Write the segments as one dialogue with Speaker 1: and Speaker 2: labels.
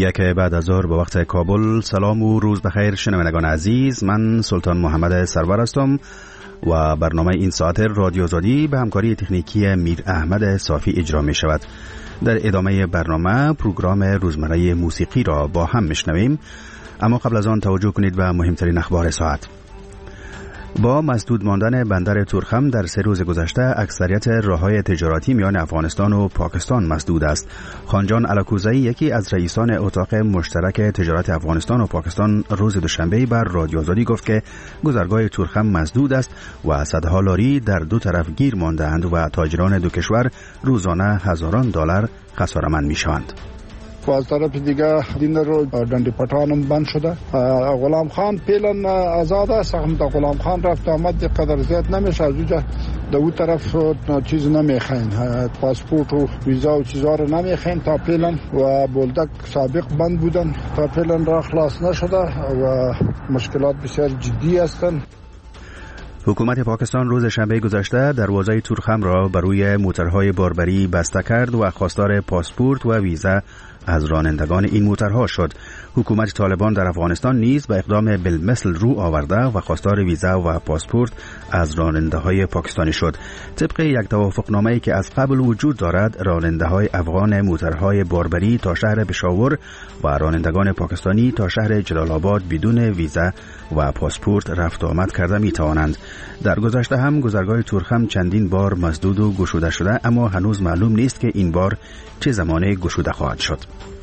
Speaker 1: یک بعد از ظهر به وقت کابل. سلام و روز بخیر شنوندگان عزیز، من سلطان محمد سرور هستم و برنامه این ساعت رادیو آزادی به همکاری تکنیکی میر احمد صافی اجرا می شود. در ادامه برنامه پروگرام روزمره موسیقی را با هم میشنویم، اما قبل از آن توجه کنید به مهمترین اخبار ساعت. با مسدود ماندن بندر تورخم در 3 روز گذشته اکثریت راههای تجارتی میان افغانستان و پاکستان مسدود است. خانجان علاکوزایی، یکی از رئیسان اتاق مشترک تجارت افغانستان و پاکستان، روز دوشنبه بر رادیو آزادی گفت که گذرگاه تورخم مسدود است و صدها لاری در دو طرف گیر مانده‌اند و تاجران دو کشور روزانه هزاران دلار خساره‌مند می‌شوند.
Speaker 2: و از طرف دیگه دین رو دندی پټانم بند شده. غلام خان پیلن آزاد است، هم تا غلام خان رفت آمد قدر زیاد نمیشه، از اونجا در اون طرف چیز نمیخواین، پاسپورت و ویزا و چیزا رو نمیخواین تا پیلن، و بولدک سابق بند بودن تا پیلن را خلاص نشده و مشکلات بسیار جدی هستند.
Speaker 1: حکومت پاکستان روز شنبه گذشته دروازه تورخم را بر روی موترهای باربری بسته کرد و خواستار پاسپورت و ویزا از رانندگان این موترها شد. حکومت طالبان در افغانستان نیز به اقدام بالمثل رو آورده و خواستار ویزا و پاسپورت از راننده‌های پاکستانی شد. طبق یک توافقنامه‌ای که از قبل وجود دارد، راننده‌های افغان موترهای باربری تا شهر پشاور و رانندگان پاکستانی تا شهر جلال آباد بدون ویزا و پاسپورت رفت و آمد کرده می‌توانند. در گذشته هم گذرگاه تورخم چندین بار مسدود و گشوده شده، اما هنوز معلوم نیست که این بار چه زمانه گشوده خواهد شد.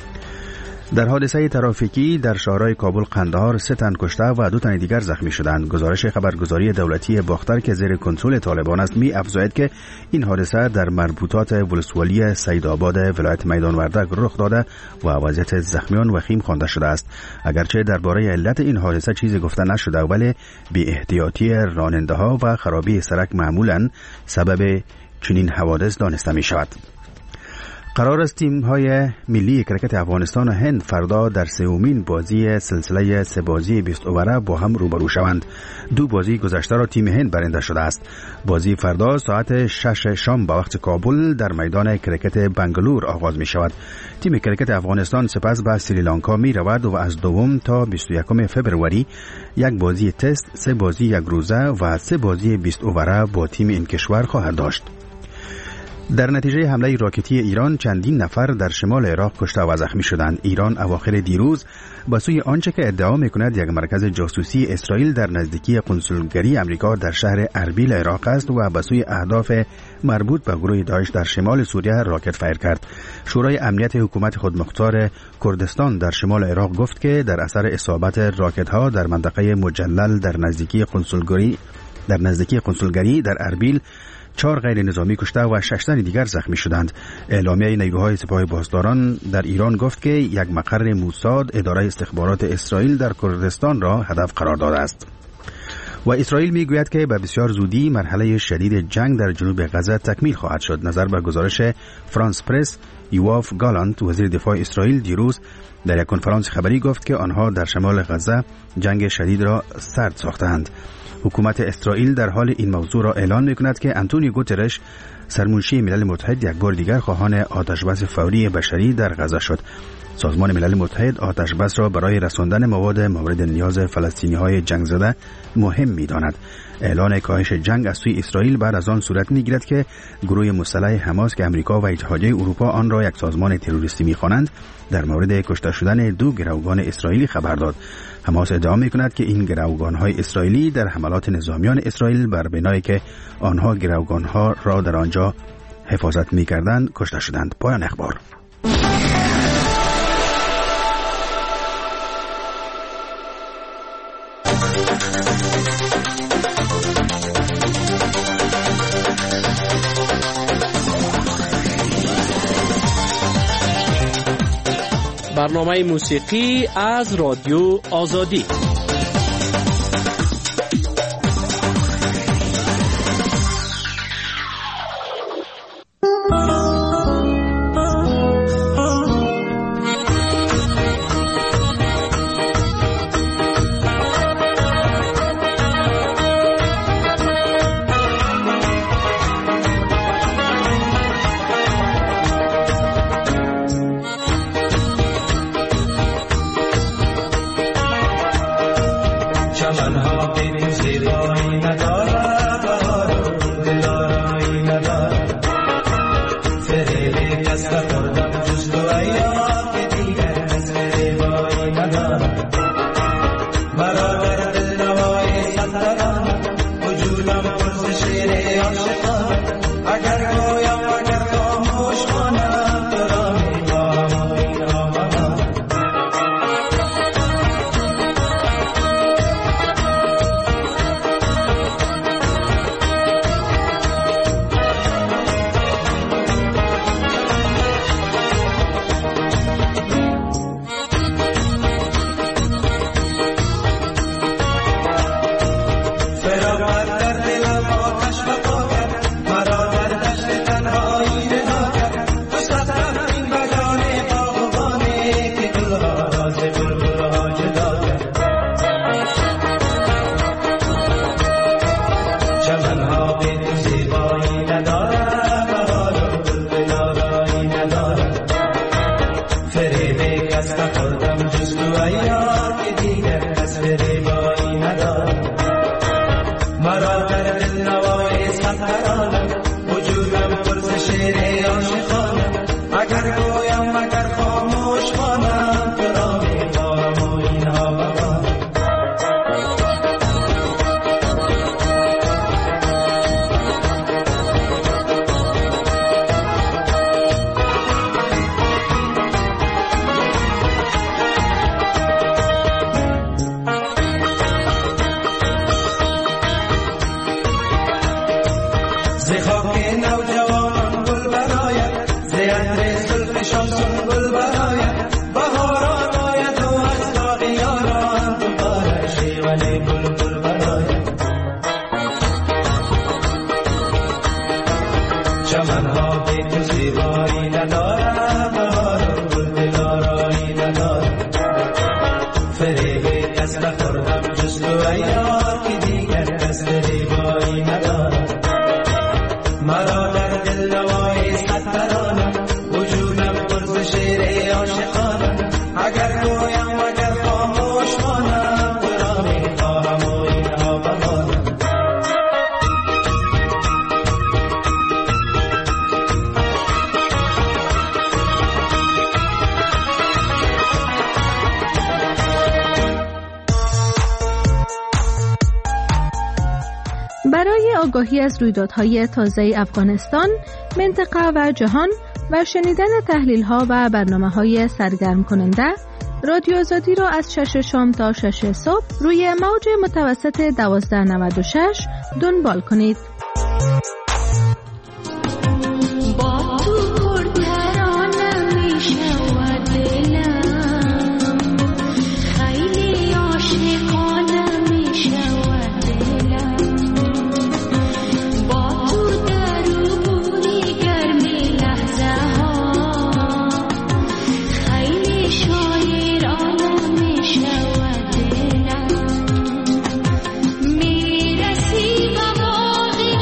Speaker 1: در حادثه ترافیکی در شهرهای کابل، قندهار 3 تن کشته و 2 تن دیگر زخمی شدند. گزارش خبرگزاری دولتی باختر که زیر کنترل طالبان است می افزاید که این حادثه در مربوطات ولسوالی سیدآباد ولایت میدان وردک رخ داده و وضعیت زخمیان وخیم خوانده شده است. اگرچه درباره علت این حادثه چیزی گفته نشده، ولی بی احتیاطی راننده‌ها و خرابی سرک معمولاً سبب چنین حوادث دانسته می شود. قرار است تیم‌های ملی کرکت افغانستان و هند فردا در 3مین بازی سلسله 3 بازی 20 اوره با هم روبرو شوند. 2 بازی گذشته را تیم هند برنده شده است. بازی فردا ساعت 6 شام به وقت کابل در میدان کرکت بنگلور آغاز می شود. تیم کرکت افغانستان سپس به سریلانکا می رود و از 2 تا 21 فبروری 1 بازی تست، 3 بازی 1 روزه و 3 بازی 20 اوره با تیم این کشور خواهد داشت. در نتیجه حمله راکتی ایران چندین نفر در شمال عراق کشته و زخمی شدند. ایران اواخر دیروز به سوی آنچه که ادعا می‌کند یک مرکز جاسوسی اسرائیل در نزدیکی قنسولگری امریکا در شهر اربیل عراق است و به سوی اهداف مربوط به گروه داعش در شمال سوریه راکت فایر کرد. شورای امنیت حکومت خودمختار کردستان در شمال عراق گفت که در اثر اصابت راکت‌ها در منطقه مجلل در نزدیکی قنسولگری در اربیل 4 غیر نظامی کشته و 6 تن دیگر زخمی شدند. اعلامیه نیروهای سپاه پاسداران در ایران گفت که یک مقر موساد اداره استخبارات اسرائیل در کردستان را هدف قرار داده است. و اسرائیل میگوید که به بسیار زودی مرحله شدید جنگ در جنوب غزه تکمیل خواهد شد. نظر به گزارش فرانس پرس، یواف گالانت وزیر دفاع اسرائیل دیروز در یک کنفرانس خبری گفت که آنها در شمال غزه جنگ شدید را سرد ساختند. حکومت اسرائیل در حال این موضوع را اعلان می‌کند که آنتونیو گوترش، سرمنشی ملل متحد، یک بار دیگر خواهان آتشبس فوری بشری در غزه شد. سازمان ملل متحد آتشبس را برای رساندن مواد مورد نیاز فلسطینی‌های جنگ زده مهم می‌داند. اعلان کاهش جنگ از سوی اسرائیل بعد از آن صورت می‌گیرد که گروه مسلح حماس که امریکا و اتحادیه اروپا آن را یک سازمان تروریستی می‌خوانند، در مورد کشته شدن 2 گروگان اسرائیلی خبر داد. حماس ادعا می‌کند که این گروگان‌های اسرائیلی در حملات نظامیان اسرائیل بر بنایی که آنها گروگان‌ها را در آنجا حفاظت می‌کردند کشته شدند. پایان اخبار.
Speaker 3: برنامه موسیقی از رادیو آزادی.
Speaker 4: برای آگاهی از رویدادهای تازه افغانستان، منطقه و جهان و شنیدن تحلیل‌ها و برنامه‌های سرگرم کننده، رادیو آزادی را از 6 شام تا 6 صبح روی موج متوسط 1296 دنبال کنید.
Speaker 5: میرسی و باقی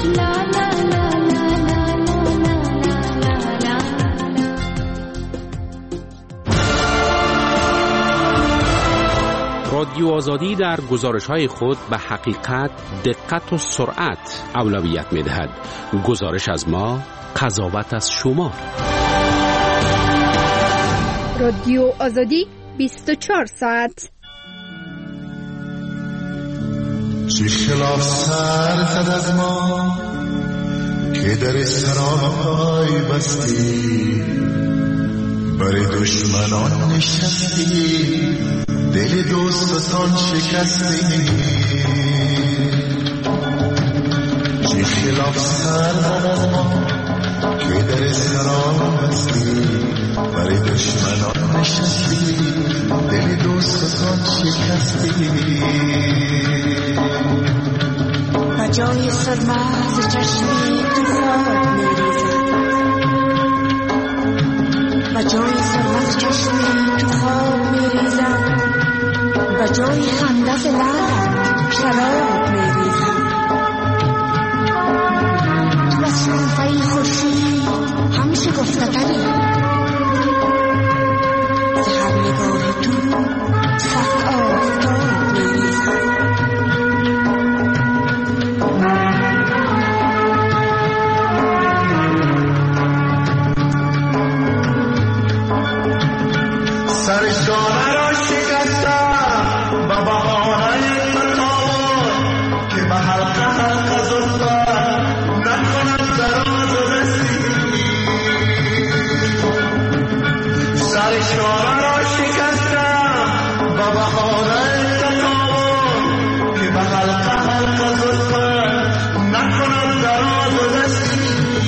Speaker 3: رادیو آزادی در گزارش‌های خود به حقیقت، دقت و سرعت اولویت می‌دهد. گزارش از ما، قضاوت از شما.
Speaker 4: رادیو آزادی 24 ساعت.
Speaker 5: چی خلاف سر زد از ما که در سرای بستی، برای دشمنان نشستی، دل دوستان شکستی. چی خلاف سر زد از ما که در سرای بستی، برای دشمنان نشستی، دل دوستان شکستی.
Speaker 6: و جای سرماز چشمی تو خواب میریزد، و جای سرماز چشمی تو خواب میریزد، و جای خندت لبت شراب میریزد. تو از شنفه خورشید هم شکفته تری، هر نگاه تو صف آفتاب میریزد.
Speaker 5: سرشانه را شکستم با بهانه تطاول، که به حلقه حلقه زلفت نکند دراز و دستی. سرشانه را شکستم با بهانه تطاول، که به حلقه حلقه زلفت نکند دراز و دستی.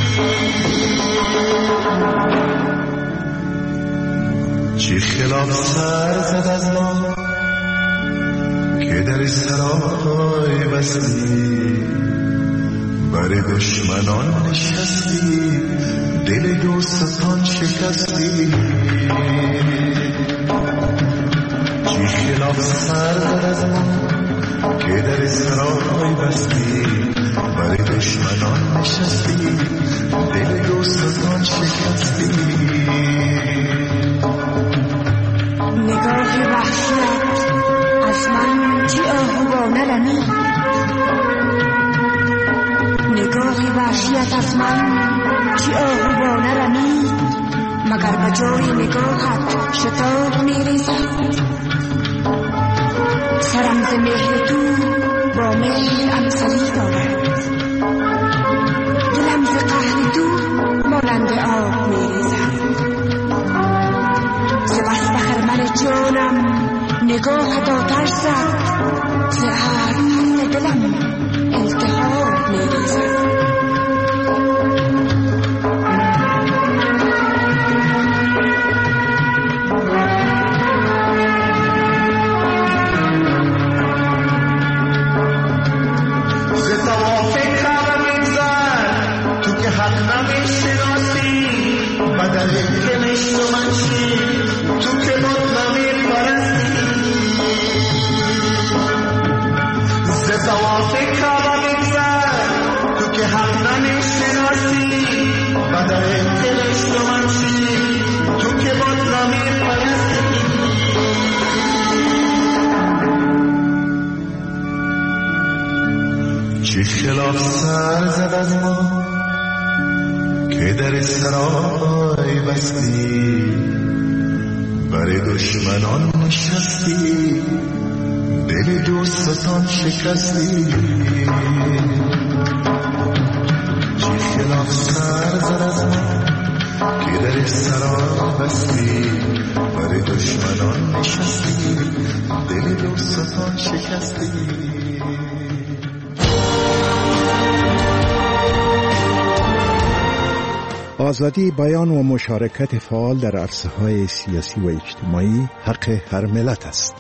Speaker 5: چی خلاف سر زد از ما که در سرای بستی، بر دشمنان نشستی، دل دوستان شکستی. چی خلاف سر زد از ما که در سرای بستی، بر دشمنان نشستی، دل دوستان شکستی.
Speaker 6: نگاه وحشت از من چی آهوانه رمید، نگاه وحشت از من چی آهوانه رمید، مگر به جای نگاهت شتاب میریزد. سرم ز مهر تو با مهر امسلی دارد، دلم ز قهر تو مانند آب میریزد. ز بس به خرمن جانم نگاهت آتش زد، ز ابر دلم التهاب میریزد.
Speaker 5: ز توافق خبر می‌زد تو که حق نمی‌شناسی، بدل که نشناسی تو که بود نمی‌پرستی. ز توافق خبر می‌زد تو که حق نمی‌شناسی، بدل که نشناسی تو که بود نمی‌پرستی. چی خلاف سر زد از ما که در سرای بستی، برای دشمنان نشستی، دل دوستان شکستی. چی خلاف سر زد از ما که در سرای بستی، برای دشمنان نشستی، دل دوستان شکستی.
Speaker 2: آزادی بیان و مشارکت فعال در عرصه‌های سیاسی و اجتماعی حق هر ملت است.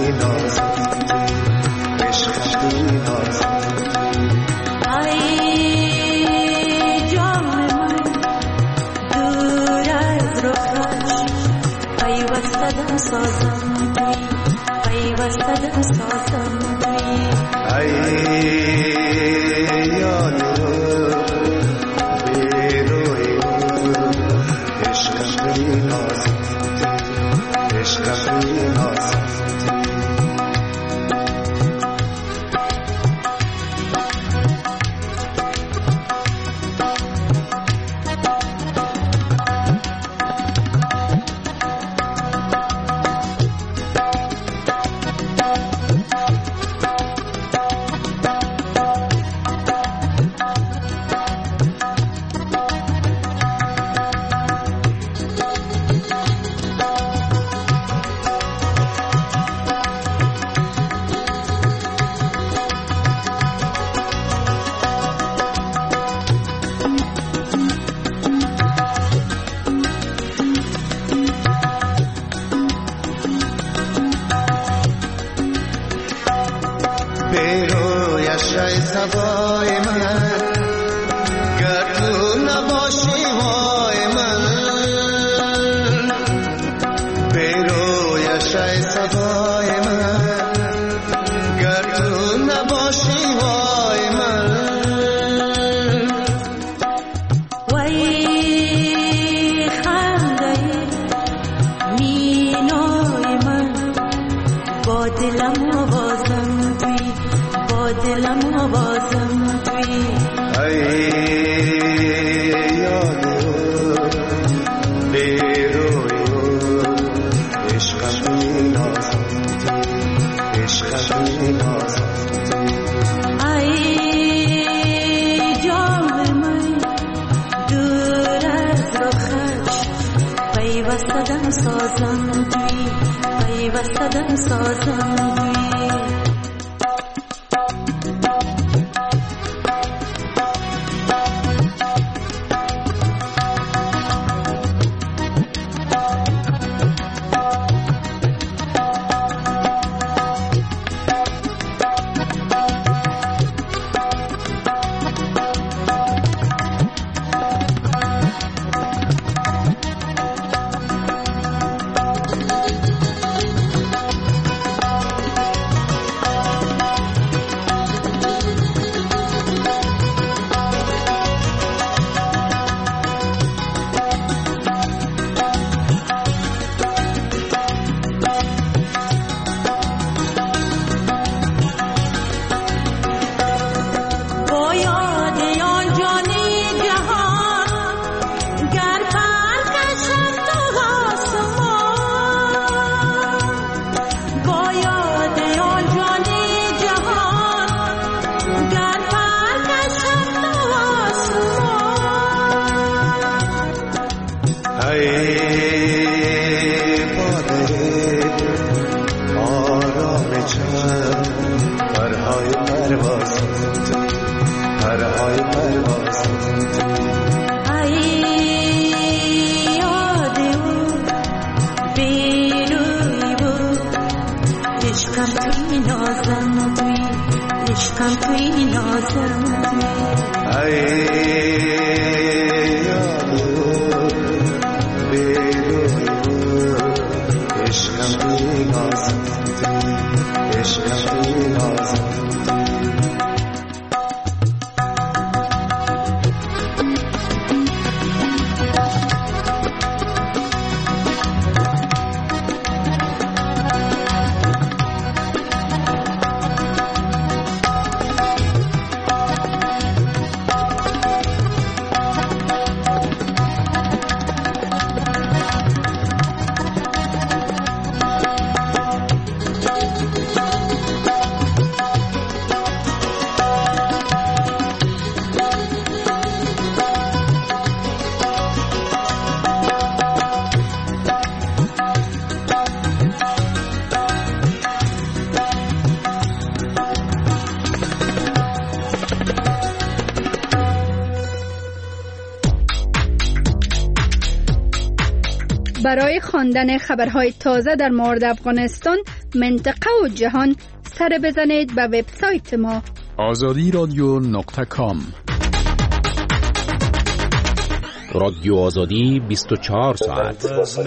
Speaker 7: برای خواندن خبرهای تازه در مورد افغانستان منطقه و جهان سر بزنید به وبسایت ما
Speaker 8: azadiradyo.com.
Speaker 3: رادیو آزادی 24 ساعت.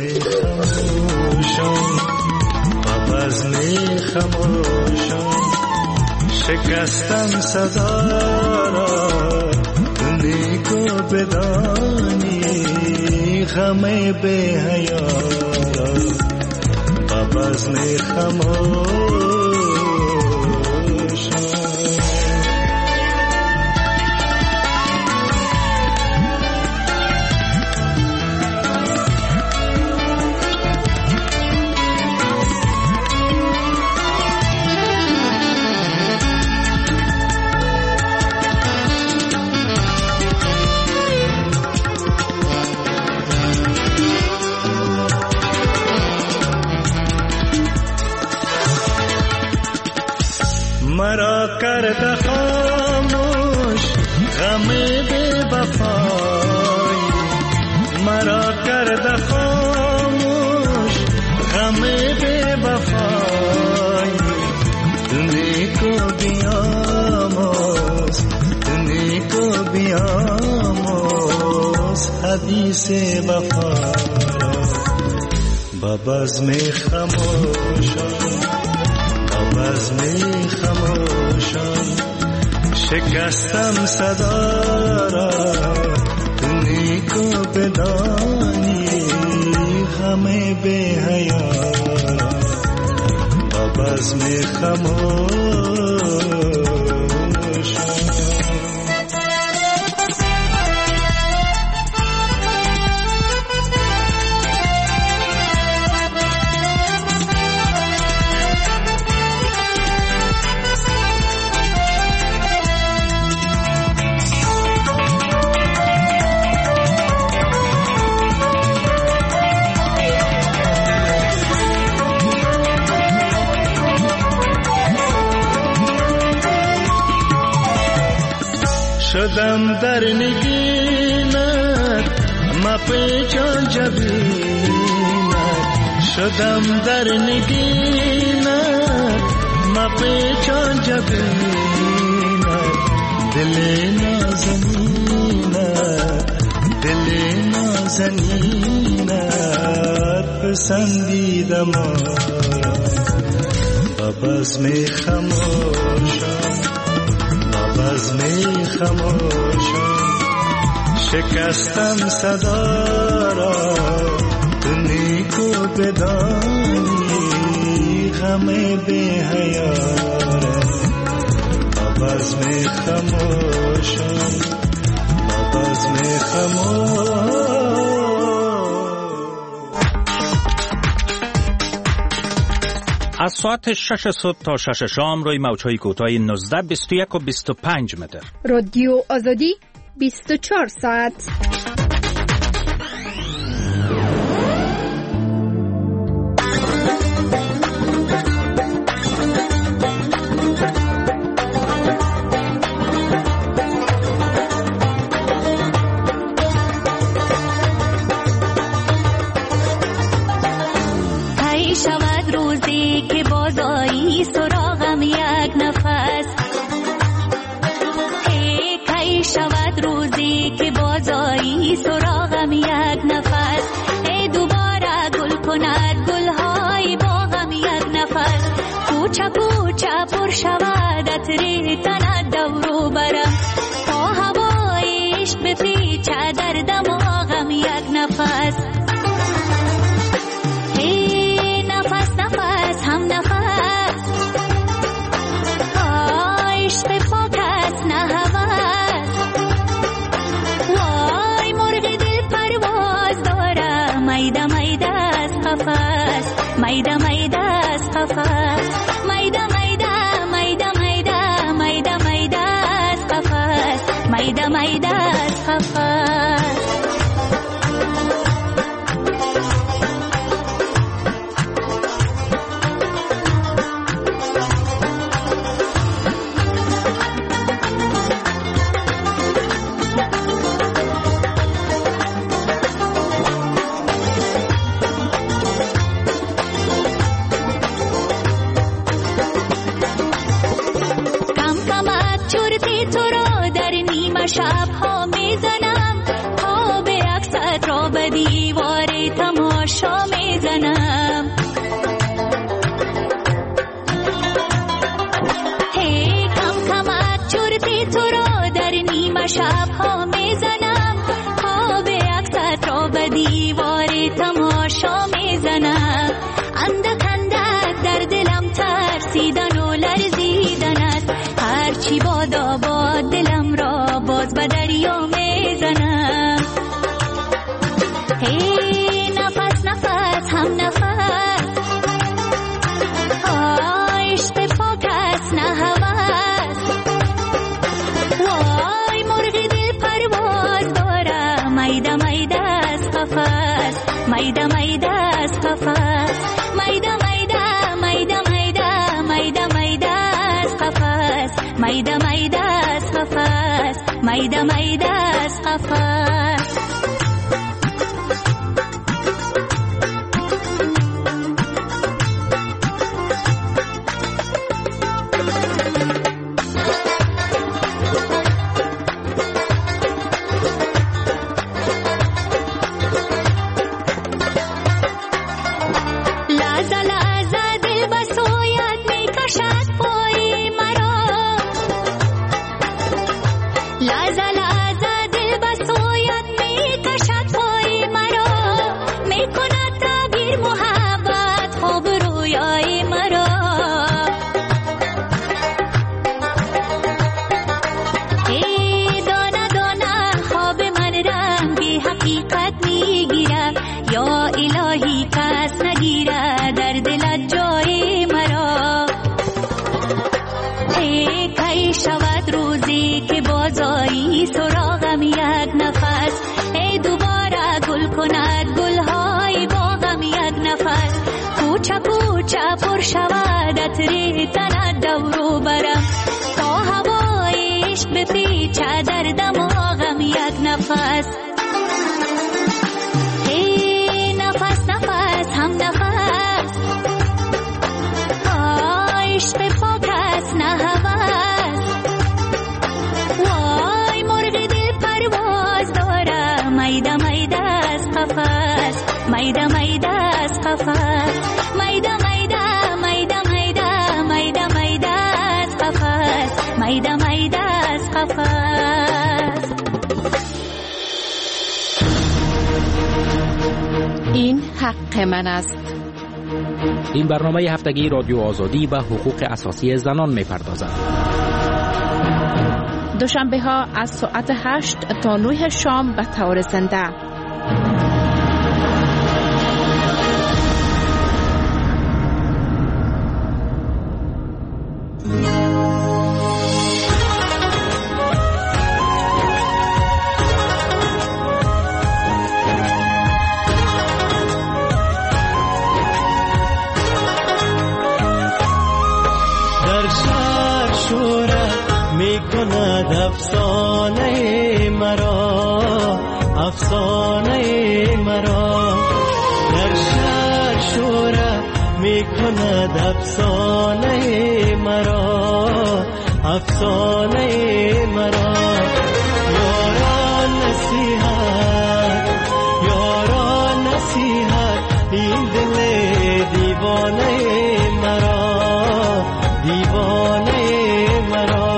Speaker 5: شکستم صدا را نیکو بدانی غم به حیا را با بزم خموشان. مرا کرد خاموش غم بی وفای، مرا کرد خاموش غم بی وفای. نیکو بیاموز حدیث وفا با بزم خموشان، بزم خموشان. شکستم صدا را نیکو بدانی غم به حیا با بزم خموشان. شدم در نگینت مپیچان جبینت، شدم در نگینت مپیچان جبینت. دل نازنینت پسندیدم با بزم خموشان، بزم خموشان. شکستم صدا را نیکو بدانی غم به حیا با بزم خموشان، با بزم خموشان.
Speaker 9: از ساعت 6 صبح تا 6 شام روی موج‌های کوتاه 19، 21 و 25 متر.
Speaker 7: رادیو آزادی 24 ساعت.
Speaker 10: سراغم یک نفس، ای دوباره گل کند گلهای باغم یک نفس. کوچه کوچه پر شود عطر تن دورو برم، تا هوای عشق بپیچه در دماغم یک نفس. ای نفس نفس هم نفس، عشق پاک است نه هوس. وای مرغ دل پرواز داره، میده میده از قفس، میده میده از قفس، میده میده میده میده میده میده از قفس، میده میده از قفس. شبها میزنم، خواب عکست را به دیوار تماشا میزنم. هی کم کمک چرتی تو را در نیمه شبها میزنم، خواب عکست را به دیوار تماشا میزنم. اندک اندک در دلم ترسیدن و لرزیدن است، هرچی بادا باد دلم را باز به دریا میزنم. هی نفس نفس هم نفس، عشق پاک است نه هوس. وای مرغ دل پرواز داره، میده میده از قفس، میده میده از قفس، میده میده میده میده میده میده از قفس، میده میده از قفس، میده میده از قفس. سراغم یک نفس، ای دوباره گل کند گلهای باغم یک نفس. کوچه کوچه پر شود عطر تن دورو برم، تا هوای عشق بپیچه در دماغم یک نفس. ای نفس نفس هم نفس، عشق پاک است نه هوس. وای مرغ دل پرواز داره، میده میده از قفس، میده میده از قفس، میده میده میده میده میده میده از قفس، میده میده از قفس.
Speaker 8: این حق من است.
Speaker 3: این برنامه هفتگی رادیو آزادی به حقوق اساسی زنان می‌پردازد.
Speaker 8: دوشنبه ها از ساعت 8 تا 9 شام به طور زنده.
Speaker 5: افسانه مرا، افسانه مرا در شهر شوره می کند. افسانه مرا، افسانه مرا. یاران نصیحت، یاران نصیحت، این دل دیوانه مرا، دیوانه مرا.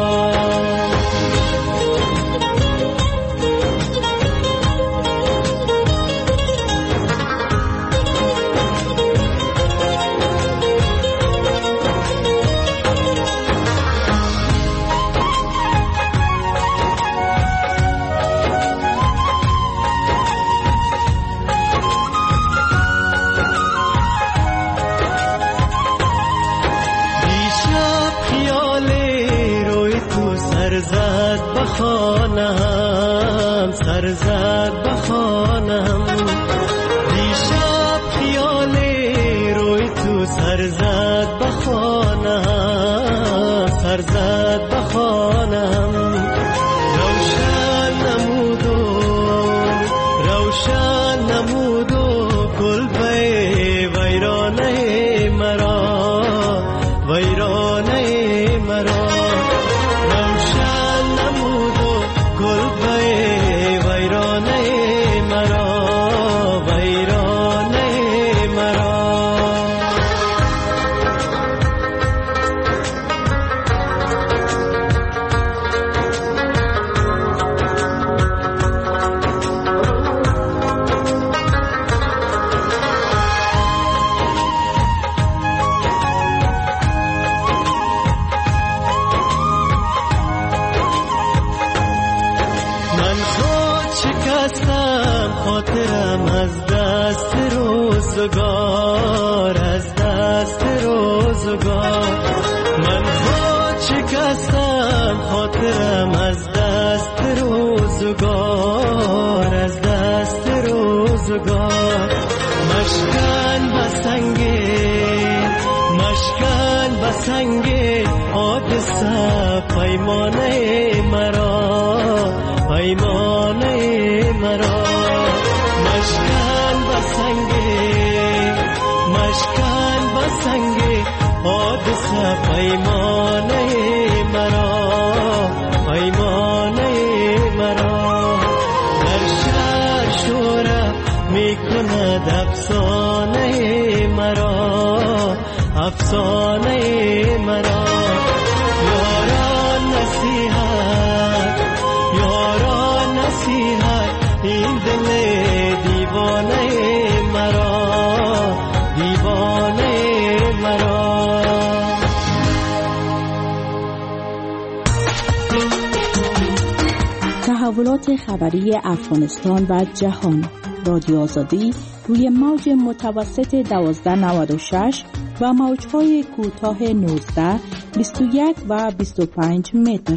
Speaker 5: سرزد بخانم دیشب خیال روی تو سرزد بخانم، سرزد بخانم. روشن نمودو، روشن نمودو کلبه ویرانه مرا، ویرانه مرا. روشن نمودو کلبه
Speaker 11: روزگار از دست روزگار من خود شکستم خاطرم از دست روزگار از دست روزگار مشکن بسنگه حادثه پیمانه مرا مشکن بسنگه حادثه پیمانه مرا در شهر شوره میکند افسانه مرا یاران نصیحت این دل دیوانه مرا
Speaker 12: تحولات خبری افغانستان و جهان. رادیو آزادی روی موج متوسط 1296 و موج‌های کوتاه 19، 21 و 25 متر.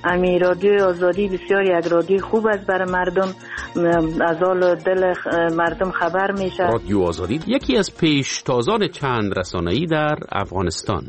Speaker 13: امی رادیو آزادی بسیار یک رادیو خوب است برای مردم، از حال دل مردم خبر میشه.
Speaker 3: رادیو آزادی یکی از پیشتازان چند رسانه‌ای در افغانستان.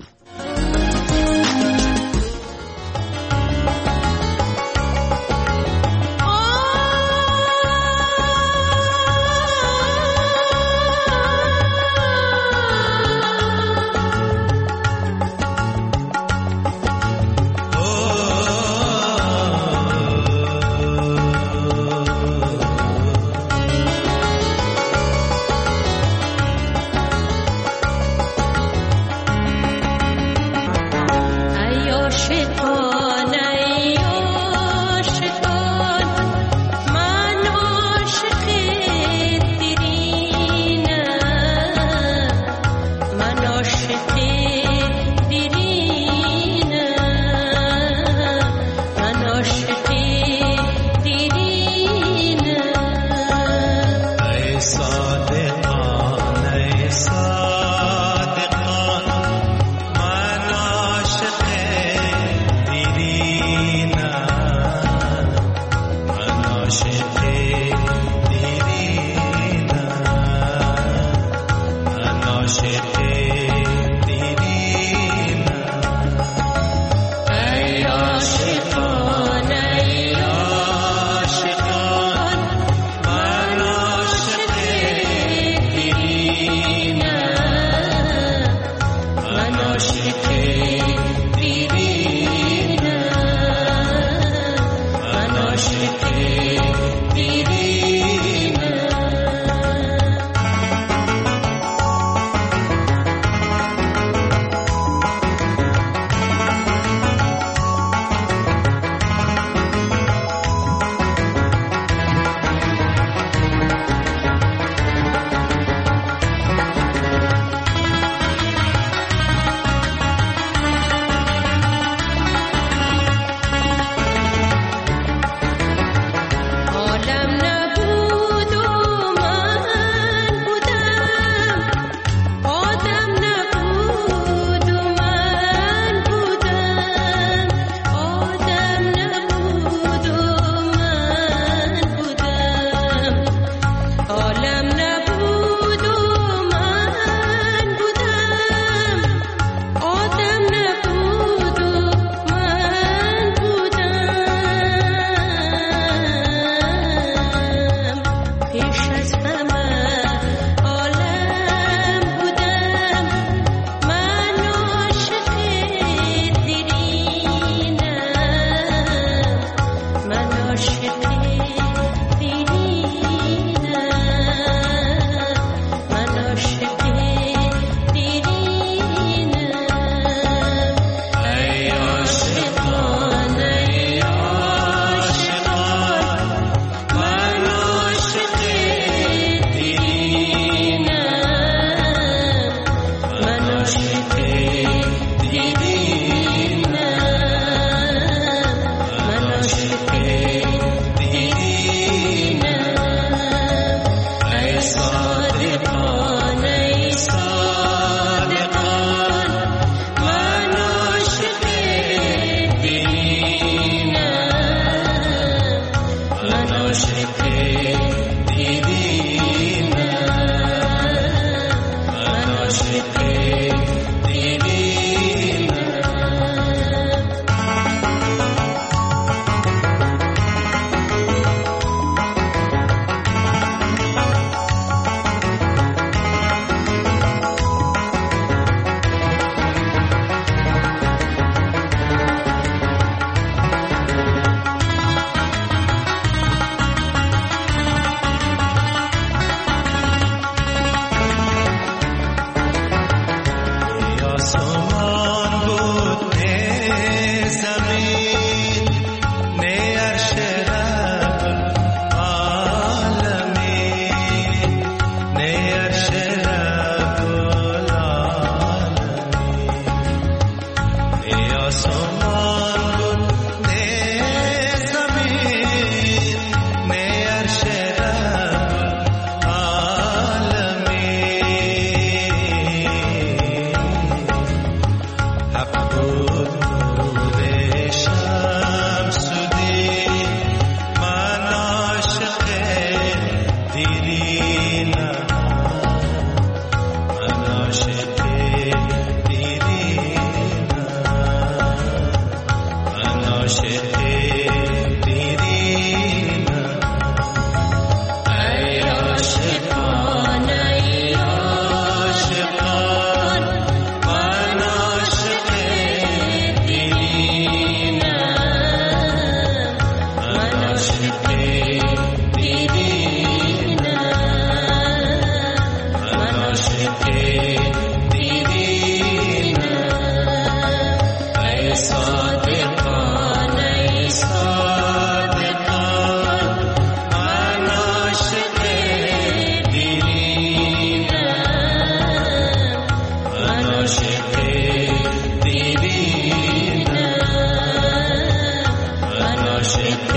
Speaker 11: عاشق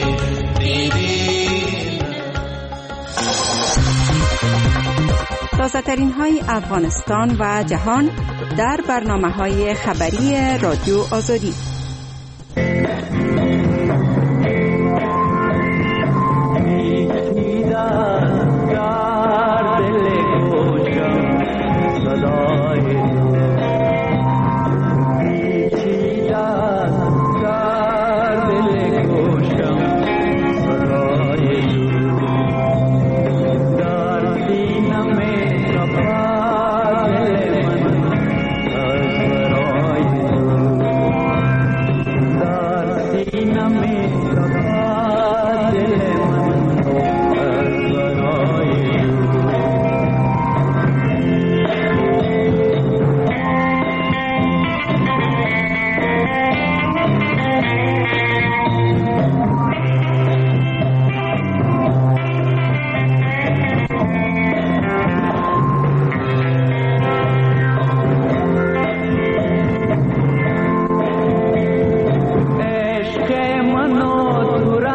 Speaker 11: دیدیم.
Speaker 14: تازه‌ترین های افغانستان و جهان در برنامه‌های خبری رادیو آزادی.
Speaker 11: عشق منو تو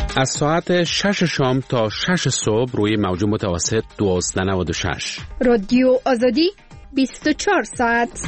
Speaker 3: از ساعت 6 شام تا 6 صبح روی موج متوسط 1296.
Speaker 7: رادیو آزادی 24 ساعت.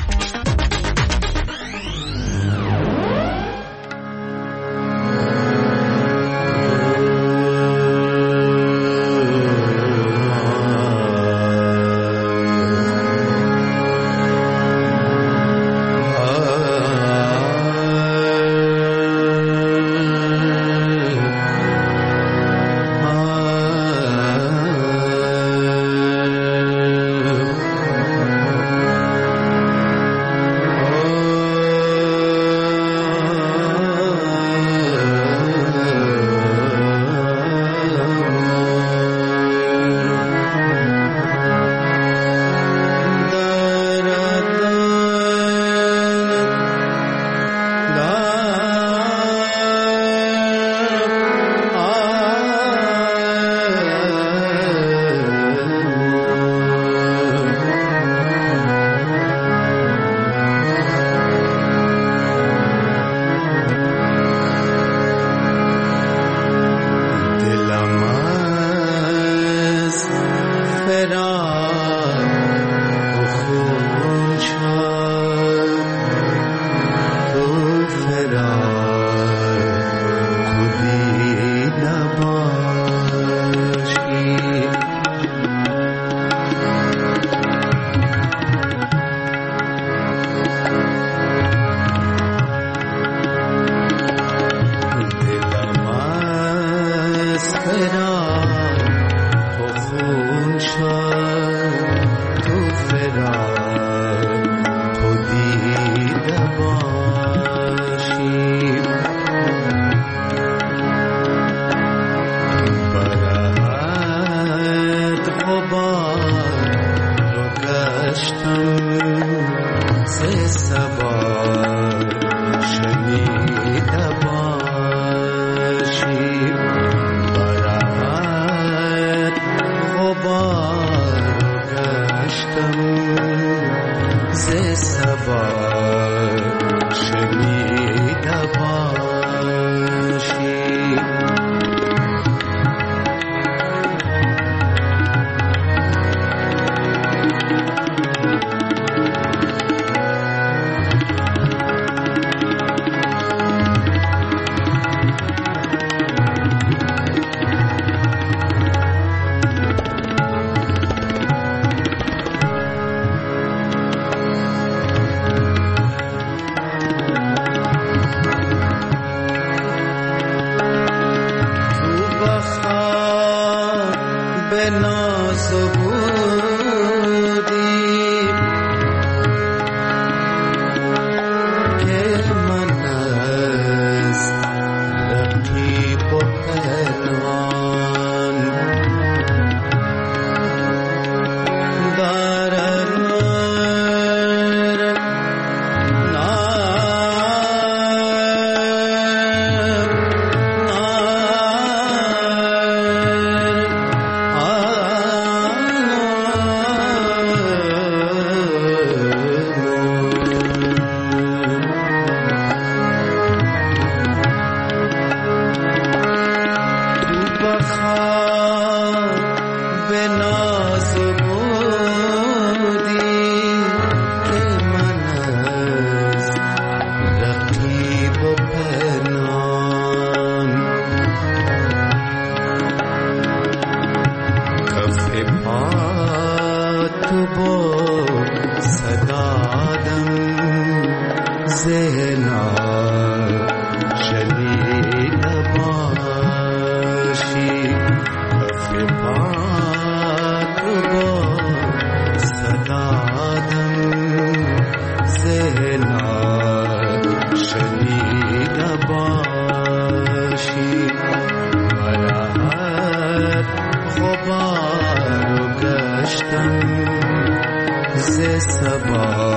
Speaker 5: ز صبا